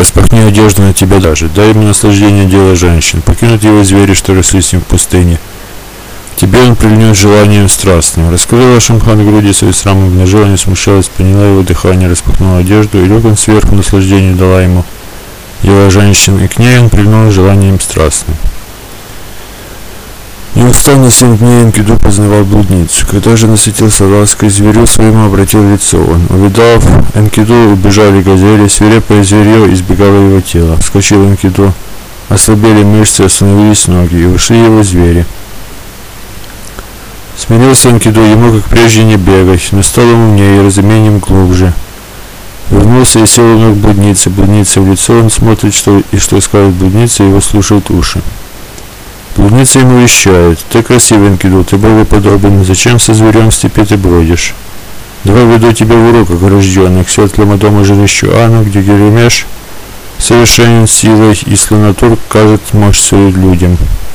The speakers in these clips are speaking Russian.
распахни одежду на тебя даже, дай ему наслаждение дела женщин, покинут его звери, что росли с ним в пустыне. К тебе он прильнет желанием страстным. Раскрыла Шамхан груди свои срамы, обнажила, не смущалась, поняла его дыхание, распахнула одежду, и лег он сверху наслаждение дала ему дела женщин, и к ней он прильнул желанием страстным. Неустанно 7 дней Энкиду познавал блудницу. Когда же насытился лаской, зверю своему обратил лицо он. Увидав Энкиду, убежали газели, свирепое зверье избегало его тела. Вскочил Энкиду, ослабели мышцы, остановились ноги, и ушли его звери. Смирился Энкиду, ему как прежде не бегать, но стал ему умнее и разумением глубже. Вернулся и сел у ног блудницы. Блудница в лицо он смотрит, что скажет блудница, его слушают уши. Блудница ему вещает: ты красивый, Энкиду, ты богоподобен, зачем со зверем в степи ты бродишь? Давай веду тебя в урок огражденный, к светлому дому жилищу Ану, где Гильгамеш совершенен силой, и слонотур кажет мощь свою людям.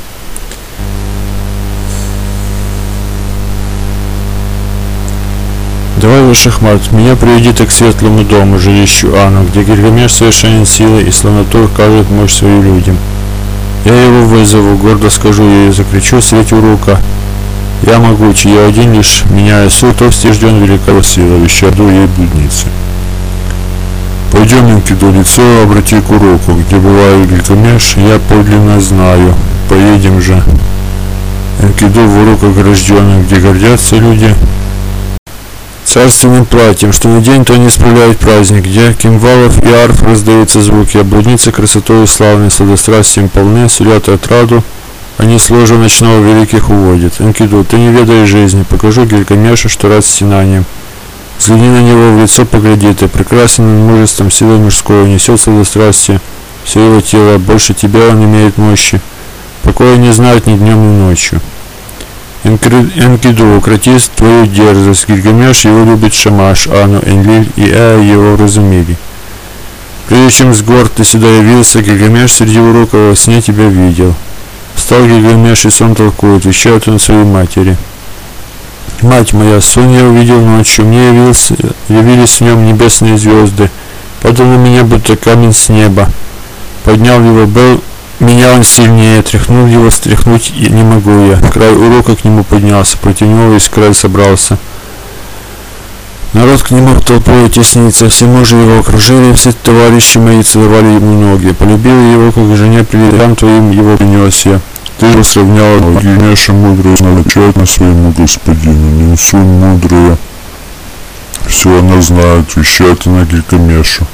Давай же, Шахмат, меня приведи ты к светлому дому жилищу Ану, где Гильгамеш совершенен силой, и слонотур кажет мощь свою людям. Я его вызову, гордо скажу я и закричу средь урока: я могучий, я один лишь меняю суд, то стежден великого сила, вещаду ей блудницы. Пойдем, Энкиду, лицо обрати к уроку, где бывает Гильгамеш, я подлинно знаю. Поедем же, Энкиду, в урок огражденный, где гордятся люди царственным платьем, что на день то не справляет праздник, где кимвалов и арф раздаются звуки, а блудницы красотою славной, сладострастием полны, сулят отраду, они с ложа ночного великих уводят. Энкиду, ты не ведаешь жизни, покажу Гильгамешу, что рад стенанием. Взгляни на него в лицо, погляди, ты прекрасен мужеством, силой мужской, несет сладострастие, все его тело, больше тебя он имеет мощи, покоя не знает ни днем, ни ночью. Энкиду, укроти твою дерзость, Гильгамеш его любит Шамаш, Ану, Энлиль и его разумели. Прежде чем с гор ты сюда явился, Гильгамеш среди урока во сне тебя видел. Встал Гильгамеш и сон толкует, вещает он своей матери. Мать моя, сон я увидел ночью, мне явились в нем небесные звезды, падал на меня будто камень с неба, поднял его был. Меня он сильнее, тряхнул его, стряхнуть не могу я. Край урока к нему поднялся, против него весь край собрался. Народ к нему толпой теснится, все мужи его окружили, все товарищи мои целовали ему ноги. Полюбил его, как жене, прилетам твоим его принес я. Ты его сравнял, Гильгамеша мудрую, навечает на своему господину, Нинсун мудрая. Все она знает, вещает она Гильгамешу.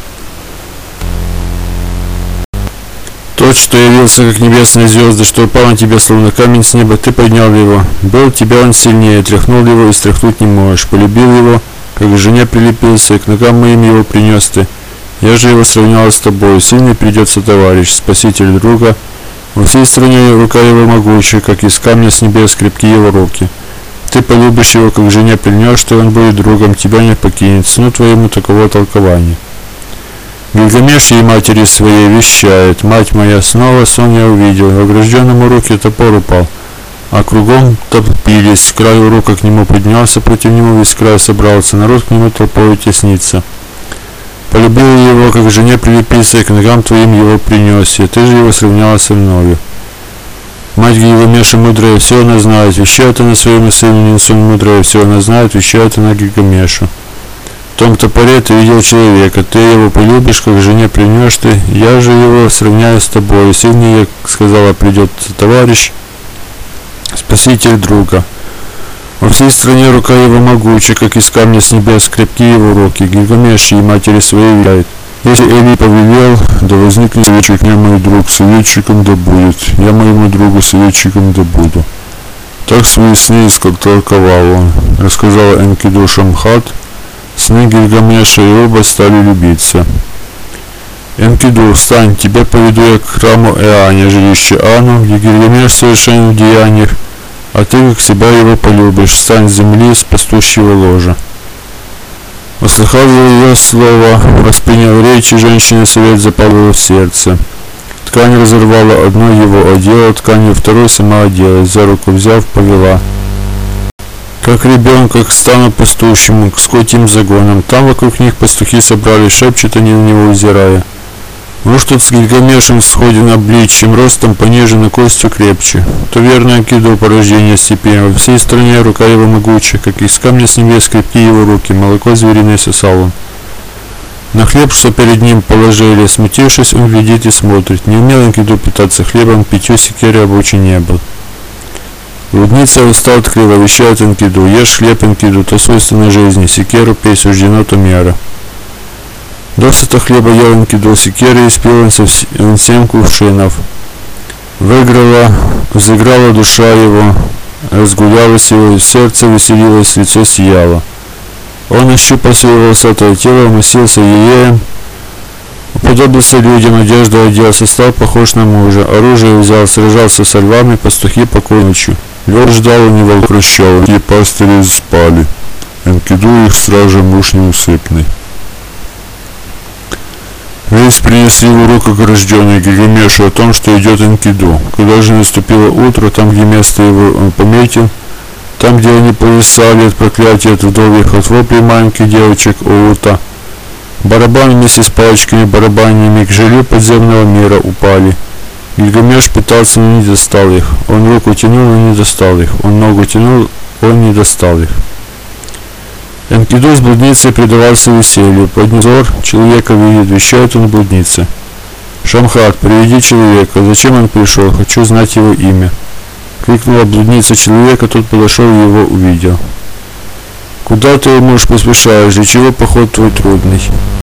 Тот, что явился, как небесные звезды, что упал на тебя, словно камень с неба, ты поднял его. Был тебя он сильнее, тряхнул его и стряхнуть не можешь. Полюбил его, как к жене прилепился, и к ногам моим его принес ты. Я же его сравнял с тобой. Сильный придется товарищ, спаситель друга. Во всей стране рука его могучая, как из камня с небес крепки его руки. Ты полюбишь его, как к жене прильнешь, что он будет другом, тебя не покинет. Сыну твоему таково толкование. Гильгамеш ей матери своей вещает: мать моя, снова сон я увидел, в огражденном уроке топор упал, а кругом топились, край урока к нему поднялся, против него весь край собрался, народ к нему толпой теснится. Полюбил его, как к жене прилепился, и к ногам твоим его принес я, ты же его сравняла со мною. Мать Гильгамеша мудрая, все она знает, вещает она своему сыну Нинсун мудрая, все она знает, вещает она Гильгамешу. В том топоре ты видел человека, ты его полюбишь, как к жене принешь ты, я же его сравняю с тобой. Сильнее, сказала, придет товарищ, спаситель друга. Во всей стране рука его могучая, как из камня с небес, крепки его руки. Гильгамеш ей матери своей вещает: если Эли повелел, да возникнет советчик, мне мой друг советчиком да будет, я моему другу советчиком да буду. Так свои сны толковал он, рассказал Энкиду Шамхат сны Гильгамеша, и оба стали любиться. Энкиду, встань, тебя поведу я к храму Эане, жилище Ану, где Гильгамеш совершенен в деяниях, а ты как себя его полюбишь, встань с земли, с пастущего ложа. Услыхал ее слово, восприняв речи, женщина совет запал его в сердце. Ткань разорвала, одно его одела, тканью второй сама оделась, за руку взяв, повела. Как ребенка к стану пастущему, к скотьим загонам. Там вокруг них пастухи собрались, шепчут они на него, узирая. Может, тот с Гильгамешем сходен обличьем, ростом пониже, на костью крепче. То верно Энкиду порождение степи, во всей стране рука его могучая, как из камня с небес крепки его руки, молоко звериное сосал он. На хлеб, что перед ним положили, смутившись, он глядит и смотрит. Не умел Энкиду питаться хлебом, питью секиры обучи не был. Блудница уста открыла, вещает Энкиду: ешь хлеб, Энкиду, то свойственно жизни, секеру пей, суждено то мера. Досыта хлеба ел Энкиду, секеры испил он 7 кувшинов. Взыграла душа его, разгулялось его, сердце веселилось, лицо сияло. Он ощупал своего волосатое тело, умастился ееем, уподобился людям, одежду оделся, стал похож на мужа, оружие взял, сражался со львами, пастухи покой ночью. Львов ждал у него хрущева, и пастыри спали. Энкиду их стража муж неусыпный. Весть принесли в урок рожденный Гильгамешу о том, что идет Энкиду. Когда же наступило утро, там, где место его он пометил, там, где они повисали от проклятия, от вдовьих, от воплей маленьких девочек Оута, барабаны вместе с палочками барабанными к жилью подземного мира упали. Гильгамеш пытался, но не достал их. Он руку тянул, но не достал их. Он ногу тянул, он не достал их. Энкиду с блудницей предавался веселью. Поднязор человека видит, вещает он блуднице: «Шамхат, приведи человека. Зачем он пришел? Хочу знать его имя». Крикнула блудница человека, тот подошел и его увидел. «Куда ты, муж, поспешаешь? Для чего поход твой трудный?»